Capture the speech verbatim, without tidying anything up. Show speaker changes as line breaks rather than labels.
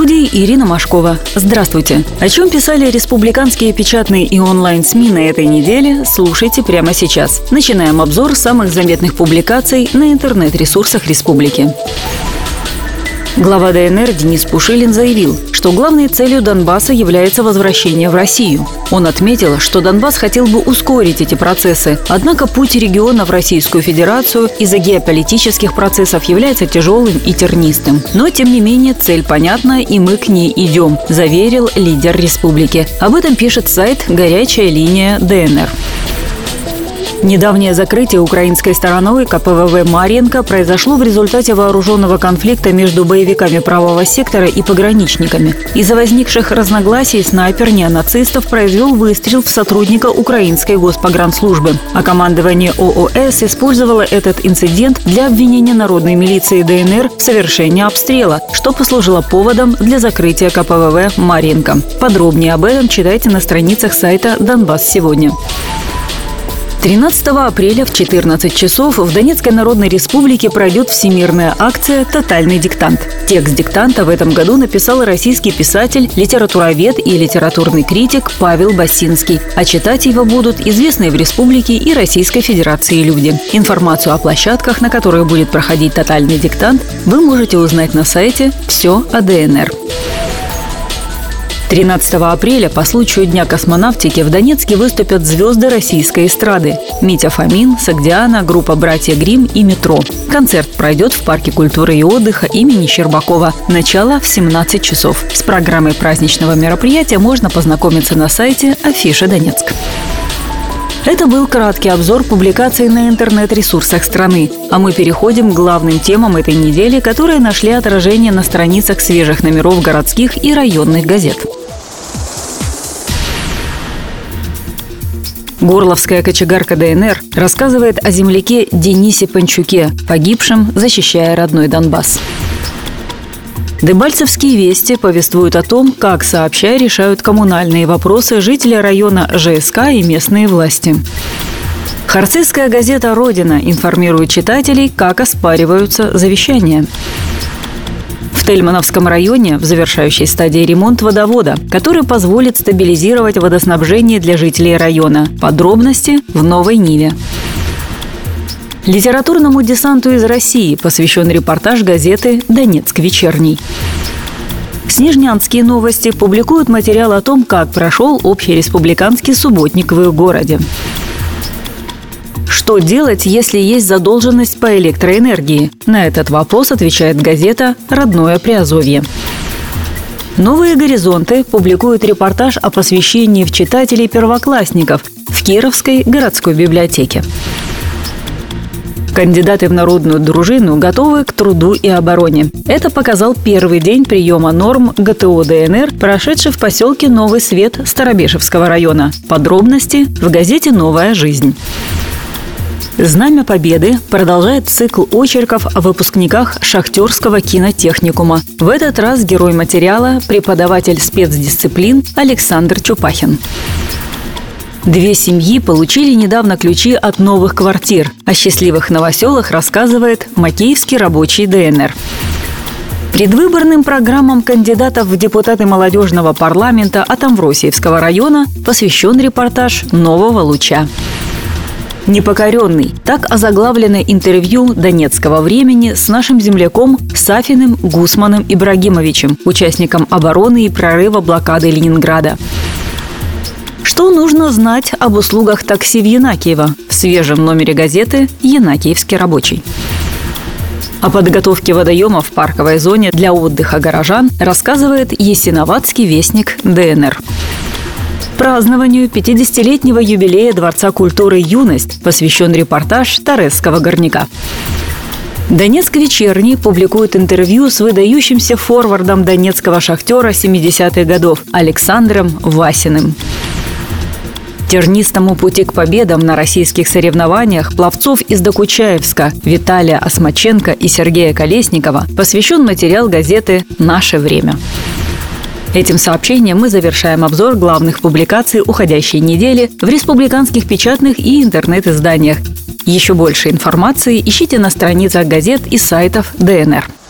студии Ирина Машкова. Здравствуйте. О чем писали республиканские печатные и онлайн-СМИ на этой неделе, слушайте прямо сейчас. Начинаем обзор самых заметных публикаций на интернет-ресурсах республики. Глава ДНР Денис Пушилин заявил, что главной целью Донбасса является возвращение в Россию. Он отметил, что Донбасс хотел бы ускорить эти процессы, однако путь региона в Российскую Федерацию из-за геополитических процессов является тяжелым и тернистым. Но, тем не менее, цель понятна, и мы к ней идем, заверил лидер республики. Об этом пишет сайт «Горячая линия ДНР». Недавнее закрытие украинской стороной ка пэ вэ вэ «Марьинка» произошло в результате вооруженного конфликта между боевиками правого сектора и пограничниками. Из-за возникших разногласий снайпер неонацистов произвел выстрел в сотрудника украинской госпогранслужбы. А командование о о эс использовало этот инцидент для обвинения народной милиции ДНР в совершении обстрела, что послужило поводом для закрытия ка пэ вэ вэ «Марьинка». Подробнее об этом читайте на страницах сайта «Донбасс сегодня». тринадцатого апреля в четырнадцать часов в Донецкой Народной Республике пройдет всемирная акция «Тотальный диктант». Текст диктанта в этом году написал российский писатель, литературовед и литературный критик Павел Басинский, а читать его будут известные в республике и Российской Федерации люди. Информацию о площадках, на которых будет проходить «Тотальный диктант», вы можете узнать на сайте «Все о ДНР». тринадцатого апреля по случаю Дня космонавтики в Донецке выступят звезды российской эстрады – Митя Фомин, Согдиана, группа «Братья Гримм» и «Метро». Концерт пройдет в Парке культуры и отдыха имени Щербакова. Начало в семнадцать часов. С программой праздничного мероприятия можно познакомиться на сайте Афиша Донецк. Это был краткий обзор публикаций на интернет-ресурсах страны. А мы переходим к главным темам этой недели, которые нашли отражение на страницах свежих номеров городских и районных газет. Горловская кочегарка ДНР рассказывает о земляке Денисе Панчуке, погибшем, защищая родной Донбасс. Дебальцевские вести повествуют о том, как сообща решают коммунальные вопросы жители района жэ эс ка и местные власти. Харцизская газета «Родина» информирует читателей, как оспариваются завещания. В Тельмановском районе в завершающей стадии ремонт водовода, который позволит стабилизировать водоснабжение для жителей района. Подробности в Новой Ниве. Литературному десанту из России посвящен репортаж газеты «Донецк вечерний». Снежнянские новости публикуют материал о том, как прошел общереспубликанский субботник в их городе. Что делать, если есть задолженность по электроэнергии? На этот вопрос отвечает газета «Родное Приазовье». «Новые горизонты» публикуют репортаж о посвящении в читателей первоклассников в Кировской городской библиотеке. Кандидаты в народную дружину готовы к труду и обороне. Это показал первый день приема норм гэ тэ о ДНР, прошедший в поселке Новый Свет Старобешевского района. Подробности в газете «Новая жизнь». «Знамя Победы» продолжает цикл очерков о выпускниках Шахтерского кинотехникума. В этот раз герой материала – преподаватель спецдисциплин Александр Чупахин. Две семьи получили недавно ключи от новых квартир. О счастливых новоселах рассказывает Макеевский рабочий ДНР. Предвыборным программам кандидатов в депутаты молодежного парламента от Амвросиевского района посвящен репортаж «Нового луча». «Непокоренный» – так озаглавлено интервью «Донецкого времени» с нашим земляком Сафиным Гусманом Ибрагимовичем, участником обороны и прорыва блокады Ленинграда. Что нужно знать об услугах такси в Янакиево? В свежем номере газеты «Янакиевский рабочий». О подготовке водоемов в парковой зоне для отдыха горожан рассказывает Ясиноватский вестник ДНР. Празднованию пятидесятилетнего юбилея Дворца культуры «Юность» посвящен репортаж Торесского горняка. «Донецк вечерний» публикует интервью с выдающимся форвардом донецкого «Шахтера» семидесятых годов Александром Васиным. Тернистому пути к победам на российских соревнованиях пловцов из Докучаевска Виталия Осмаченко и Сергея Колесникова посвящен материал газеты «Наше время». Этим сообщением мы завершаем обзор главных публикаций уходящей недели в республиканских печатных и интернет-изданиях. Еще больше информации ищите на страницах газет и сайтов ДНР.